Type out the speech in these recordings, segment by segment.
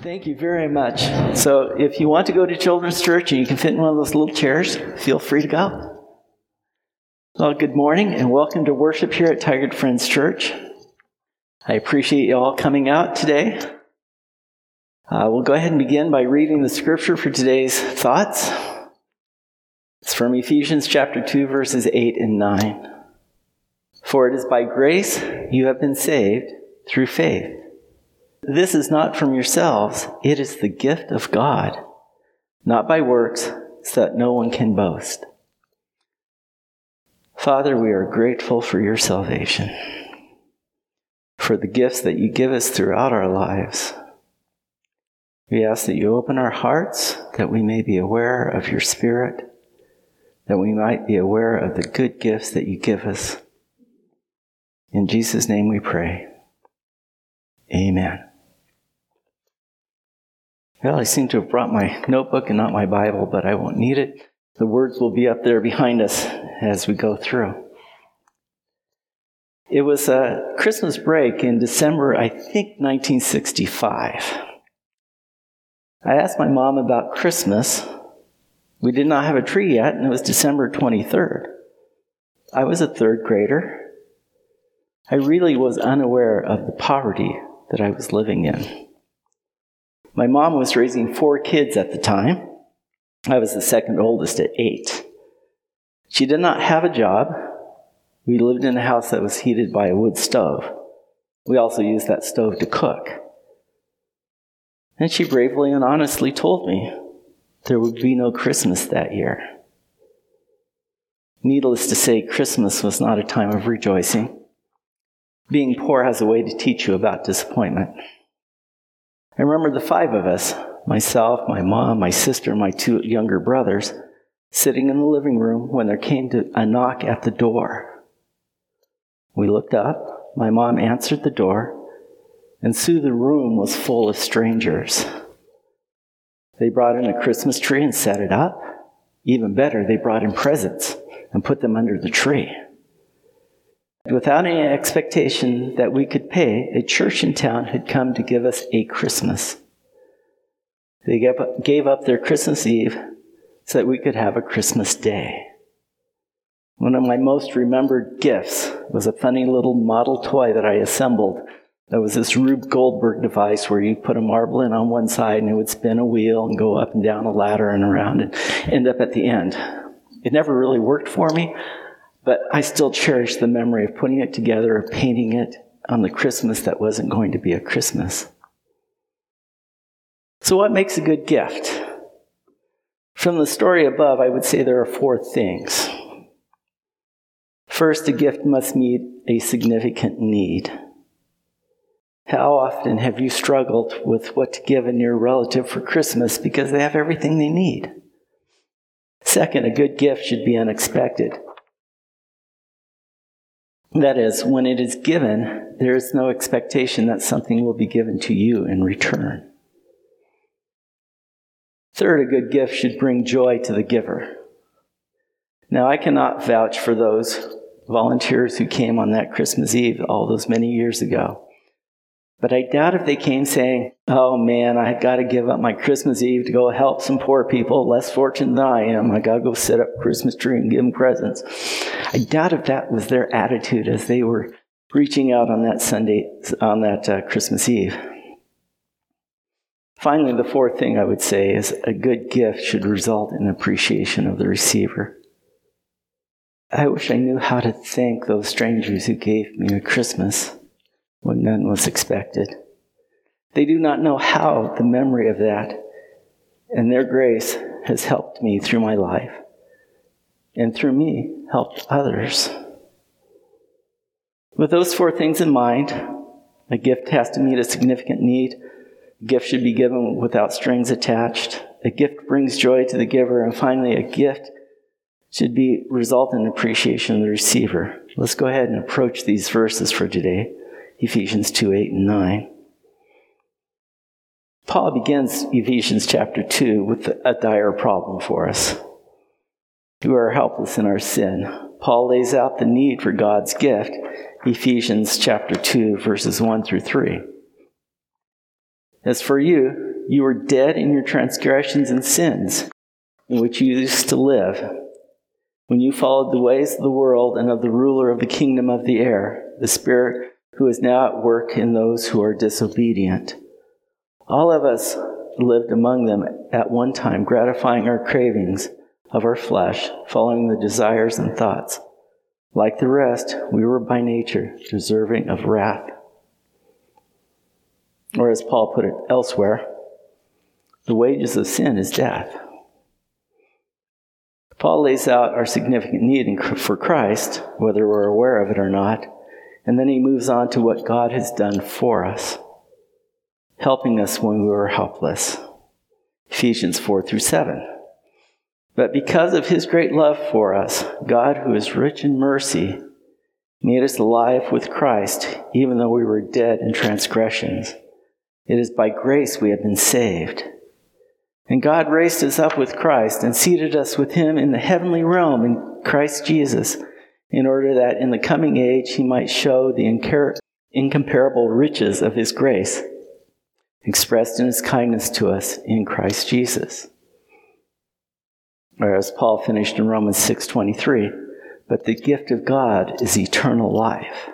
Thank you very much. So if you want to go to Children's Church and you can fit in one of those little chairs, feel free to go. Well, good morning and welcome to worship here at Tigard Friends Church. I appreciate you all coming out today. We'll go ahead and begin by reading the scripture for today's thoughts. It's from Ephesians chapter 2, verses 8 and 9. For it is by grace you have been saved through faith. This is not from yourselves, it is the gift of God, not by works, so that no one can boast. Father, we are grateful for your salvation, for the gifts that you give us throughout our lives. We ask that you open our hearts, that we may be aware of your Spirit, that we might be aware of the good gifts that you give us. In Jesus' name we pray. Amen. Well, I seem to have brought my notebook and not my Bible, but I won't need it. The words will be up there behind us as we go through. It was a Christmas break in December, I think, 1965. I asked my mom about Christmas. We did not have a tree yet, and it was December 23rd. I was a third grader. I really was unaware of the poverty that I was living in. My mom was raising 4 kids at the time. I was the second oldest at 8. She did not have a job. We lived in a house that was heated by a wood stove. We also used that stove to cook. And she bravely and honestly told me there would be no Christmas that year. Needless to say, Christmas was not a time of rejoicing. Being poor has a way to teach you about disappointment. I remember the 5 of us, myself, my mom, my sister, my 2 younger brothers, sitting in the living room when there came a knock at the door. We looked up, my mom answered the door, and soon the room was full of strangers. They brought in a Christmas tree and set it up. Even better, they brought in presents and put them under the tree. Without any expectation that we could pay, a church in town had come to give us a Christmas. They gave up their Christmas Eve so that we could have a Christmas Day. One of my most remembered gifts was a funny little model toy that I assembled. That was this Rube Goldberg device where you put a marble in on one side and it would spin a wheel and go up and down a ladder and around and end up at the end. It never really worked for me, but I still cherish the memory of putting it together, of painting it on the Christmas that wasn't going to be a Christmas. So what makes a good gift? From the story above, I would say there are 4 things. First, a gift must meet a significant need. How often have you struggled with what to give a near relative for Christmas because they have everything they need? Second, a good gift should be unexpected. That is, when it is given, there is no expectation that something will be given to you in return. Third, a good gift should bring joy to the giver. Now, I cannot vouch for those volunteers who came on that Christmas Eve all those many years ago. But I doubt if they came saying, oh man, I got to give up my Christmas Eve to go help some poor people less fortunate than I am. I got to go set up a Christmas tree and give them presents. I doubt if that was their attitude as they were reaching out on that Christmas Eve. Finally, the 4th thing I would say is a good gift should result in appreciation of the receiver. I wish I knew how to thank those strangers who gave me a Christmas when none was expected. They do not know how the memory of that and their grace has helped me through my life, and through me, helped others. With those 4 things in mind, a gift has to meet a significant need. A gift should be given without strings attached. A gift brings joy to the giver. And finally, a gift should result in appreciation of the receiver. Let's go ahead and approach these verses for today. Ephesians 2, 8 and 9. Paul begins Ephesians chapter 2 with a dire problem for us. We are helpless in our sin. Paul lays out the need for God's gift, Ephesians chapter 2, verses 1 through 3. As for you, you were dead in your transgressions and sins, in which you used to live, when you followed the ways of the world and of the ruler of the kingdom of the air, the Spirit who is now at work in those who are disobedient. All of us lived among them at one time, gratifying our cravings of our flesh, following the desires and thoughts. Like the rest, we were by nature deserving of wrath. Or as Paul put it elsewhere, the wages of sin is death. Paul lays out our significant need for Christ, whether we're aware of it or not, and then he moves on to what God has done for us, helping us when we were helpless. Ephesians 4-7. But because of his great love for us, God, who is rich in mercy, made us alive with Christ, even though we were dead in transgressions. It is by grace we have been saved. And God raised us up with Christ and seated us with him in the heavenly realm in Christ Jesus, in order that in the coming age he might show the incomparable riches of his grace, expressed in his kindness to us in Christ Jesus. Or as Paul finished in Romans 6:23, but the gift of God is eternal life.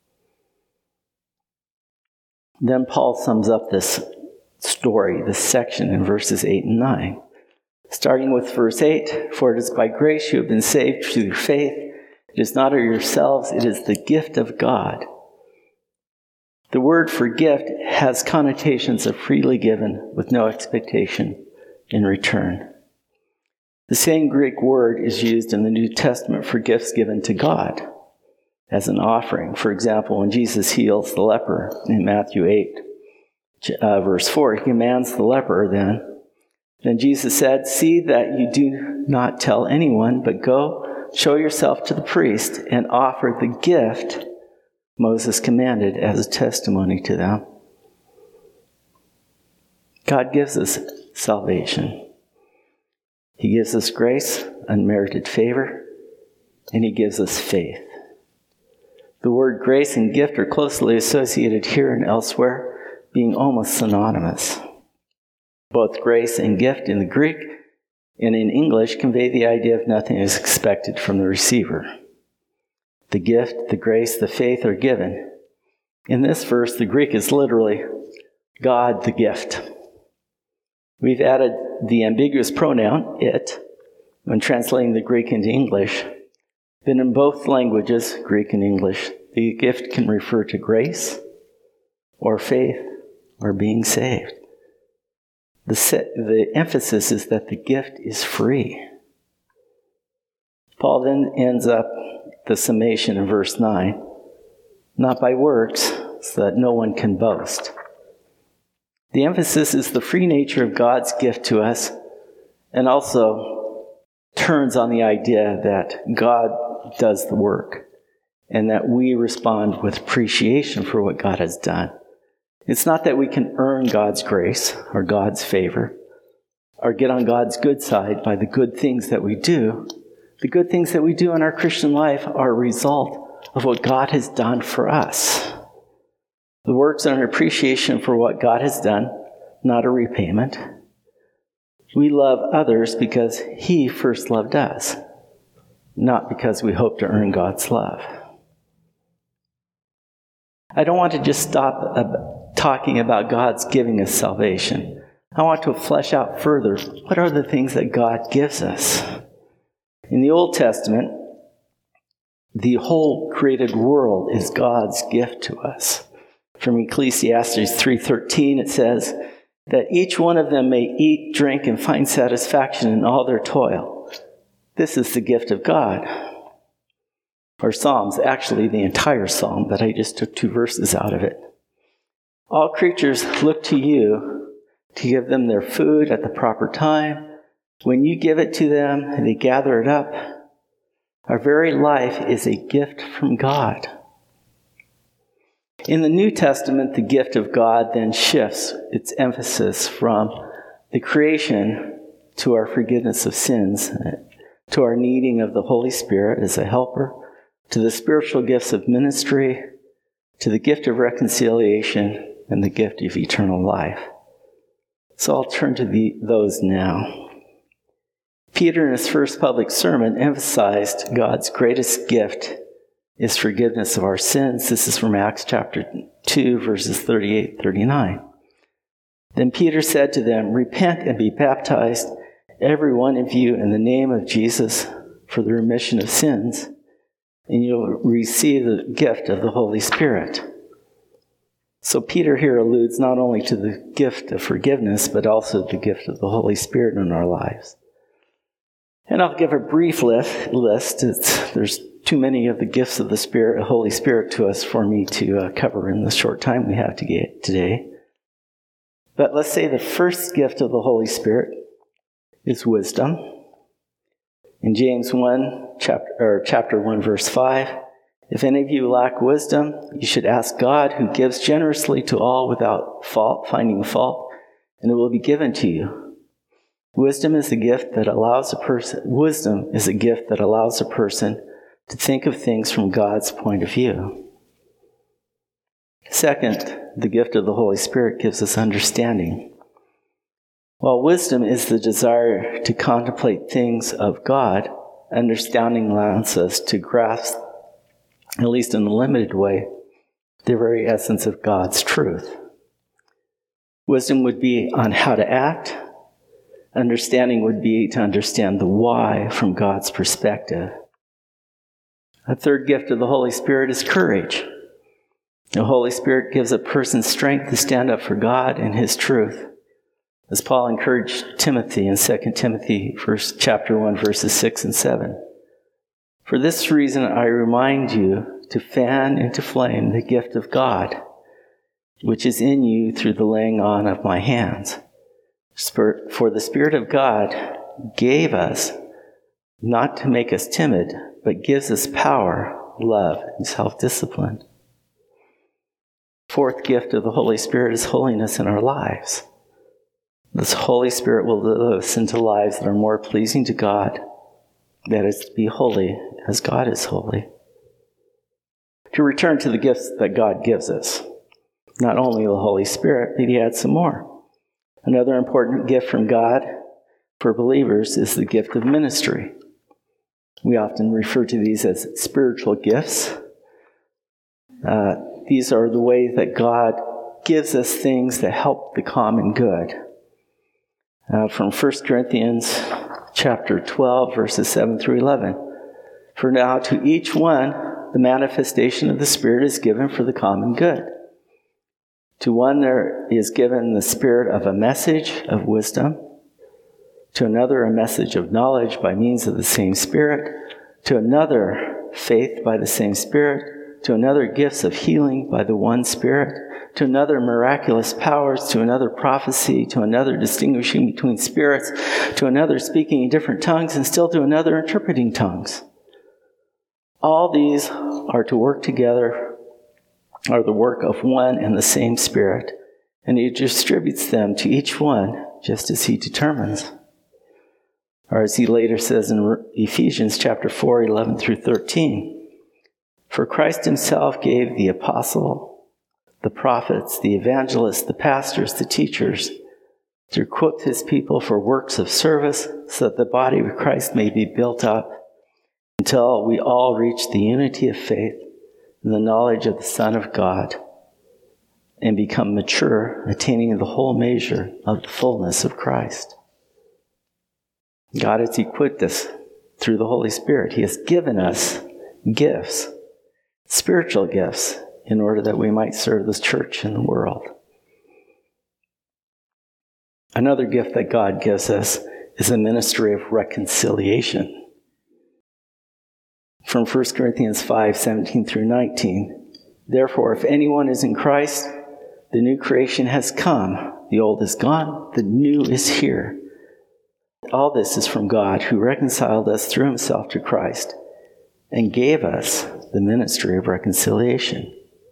Then Paul sums up this story, this section in verses 8 and 9. Starting with verse 8, for it is by grace you have been saved through faith. It is not of yourselves, it is the gift of God. The word for gift has connotations of freely given with no expectation in return. The same Greek word is used in the New Testament for gifts given to God as an offering. For example, when Jesus heals the leper in Matthew 8, verse 4, he commands the leper then Jesus said, see that you do not tell anyone, but go, show yourself to the priest, and offer the gift Moses commanded as a testimony to them. God gives us salvation. He gives us grace, unmerited favor, and he gives us faith. The word grace and gift are closely associated here and elsewhere, being almost synonymous. Both grace and gift in the Greek and in English convey the idea of nothing is expected from the receiver. The gift, the grace, the faith are given. In this verse, the Greek is literally God the gift. We've added the ambiguous pronoun, it, when translating the Greek into English. Then in both languages, Greek and English, the gift can refer to grace or faith or being saved. The emphasis is that the gift is free. Paul then ends up the summation in verse 9, not by works, so that no one can boast. The emphasis is the free nature of God's gift to us, and also turns on the idea that God does the work, and that we respond with appreciation for what God has done. It's not that we can earn God's grace or God's favor, or get on God's good side by the good things that we do. The good things that we do in our Christian life are a result of what God has done for us. The works are an appreciation for what God has done, not a repayment. We love others because he first loved us, not because we hope to earn God's love. I don't want to just stop talking about God's giving us salvation. I want to flesh out further what are the things that God gives us. In the Old Testament, the whole created world is God's gift to us. From Ecclesiastes 3:13, it says that each one of them may eat, drink, and find satisfaction in all their toil. This is the gift of God. Or Psalms, actually the entire Psalm, but I just took 2 verses out of it. All creatures look to you to give them their food at the proper time. When you give it to them and they gather it up, our very life is a gift from God. In the New Testament, the gift of God then shifts its emphasis from the creation to our forgiveness of sins, to our needing of the Holy Spirit as a helper, to the spiritual gifts of ministry, to the gift of reconciliation, and the gift of eternal life. So I'll turn to those now. Peter, in his first public sermon, emphasized God's greatest gift is forgiveness of our sins. This is from Acts chapter 2, verses 38-39. Then Peter said to them, "Repent and be baptized, every one of you, in the name of Jesus for the remission of sins, and you'll receive the gift of the Holy Spirit." So Peter here alludes not only to the gift of forgiveness, but also the gift of the Holy Spirit in our lives. And I'll give a brief list. There's too many of the gifts of the Holy Spirit to us for me to cover in the short time we have today. But let's say the first gift of the Holy Spirit is wisdom. In James 1, chapter 1, verse 5, "If any of you lack wisdom, you should ask God, who gives generously to all without finding fault, and it will be given to you." Wisdom is a gift that allows a person to think of things from God's point of view. Second, the gift of the Holy Spirit gives us understanding. While wisdom is the desire to contemplate things of God, understanding allows us to grasp, at least in a limited way, the very essence of God's truth. Wisdom would be on how to act. Understanding would be to understand the why from God's perspective. A third gift of the Holy Spirit is courage. The Holy Spirit gives a person strength to stand up for God and His truth. As Paul encouraged Timothy in 2 Timothy chapter 1, verses 6 and 7. "For this reason I remind you to fan into flame the gift of God, which is in you through the laying on of my hands. For the Spirit of God gave us not to make us timid, but gives us power, love, and self-discipline." Fourth gift of the Holy Spirit is holiness in our lives. This Holy Spirit will lead us into lives that are more pleasing to God, that is, to be holy as God is holy. To return to the gifts that God gives us, not only the Holy Spirit, but He adds some more. Another important gift from God for believers is the gift of ministry. We often refer to these as spiritual gifts. These are the way that God gives us things that help the common good. From 1 Corinthians chapter 12, verses 7 through 11. "For now to each one the manifestation of the Spirit is given for the common good. To one there is given the spirit of a message of wisdom, to another a message of knowledge by means of the same Spirit, to another faith by the same Spirit, to another gifts of healing by the one Spirit, to another miraculous powers, to another prophecy, to another distinguishing between spirits, to another speaking in different tongues, and still to another interpreting tongues. All these are to work together, are the work of one and the same Spirit, and He distributes them to each one just as He determines." Or as He later says in Ephesians chapter 4, 11 through 13, "For Christ Himself gave the apostle, the prophets, the evangelists, the pastors, the teachers, to equip His people for works of service, so that the body of Christ may be built up until we all reach the unity of faith and the knowledge of the Son of God, and become mature, attaining the whole measure of the fullness of Christ." God has equipped us through the Holy Spirit. He has given us gifts, spiritual gifts, in order that we might serve the church and the world. Another gift that God gives us is a ministry of reconciliation. From 1 Corinthians 5, 17 through 19. "Therefore, if anyone is in Christ, the new creation has come. The old is gone, the new is here. All this is from God, who reconciled us through Himself to Christ, and gave us the ministry of reconciliation."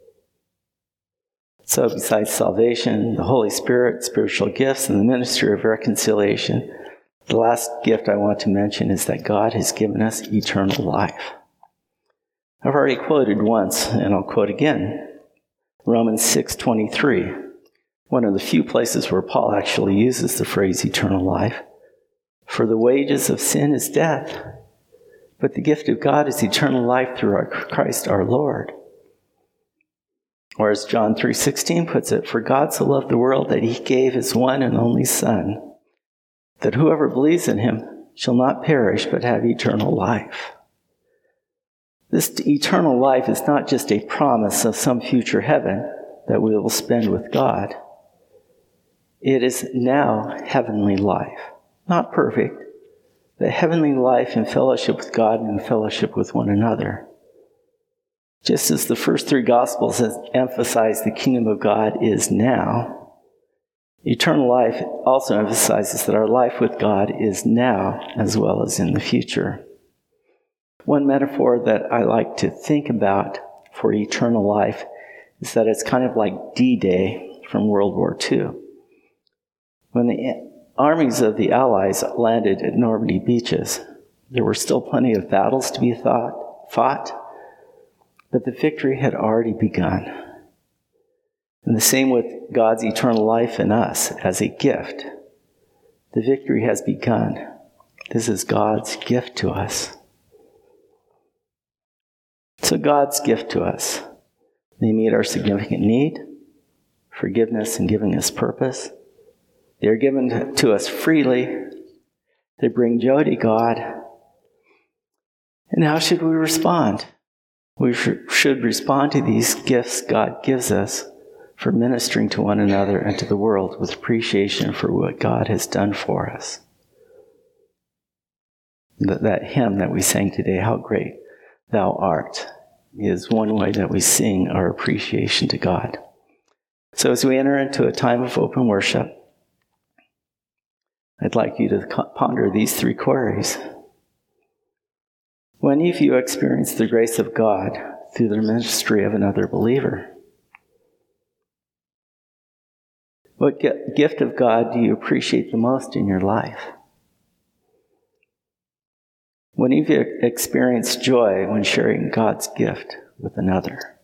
So besides salvation, the Holy Spirit, spiritual gifts, and the ministry of reconciliation, the last gift I want to mention is that God has given us eternal life. I've already quoted once, and I'll quote again. Romans 6:23. one of the few places where Paul actually uses the phrase eternal life. For the wages of sin is death, but the gift of God is eternal life through our Christ our Lord. Or as John 3:16 puts it, for God so loved the world that he gave his one and only Son, that whoever believes in him shall not perish but have eternal life. This eternal life is not just a promise of some future heaven that we will spend with God. It is now heavenly life. Not perfect, but heavenly life in fellowship with God and in fellowship with one another. Just as the first three Gospels emphasize the kingdom of God is now, eternal life also emphasizes that our life with God is now as well as in the future. One metaphor that I like to think about for eternal life is that it's kind of like D-Day from World War II. When the armies of the Allies landed at Normandy beaches, there were still plenty of battles to be fought, but the victory had already begun. And the same with God's eternal life in us as a gift. The victory has begun. This is God's gift to us. So God's gift to us. They meet our significant need, forgiveness, and giving us purpose. They are given to us freely. They bring joy to God. And how should we respond? We should respond to these gifts God gives us for ministering to one another and to the world with appreciation for what God has done for us. That hymn that we sang today, How Great Thou Art, is one way that we sing our appreciation to God. So as we enter into a time of open worship, I'd like you to ponder these three queries. When have you experienced the grace of God through the ministry of another believer? What gift of God do you appreciate the most in your life? When have you experienced joy when sharing God's gift with another?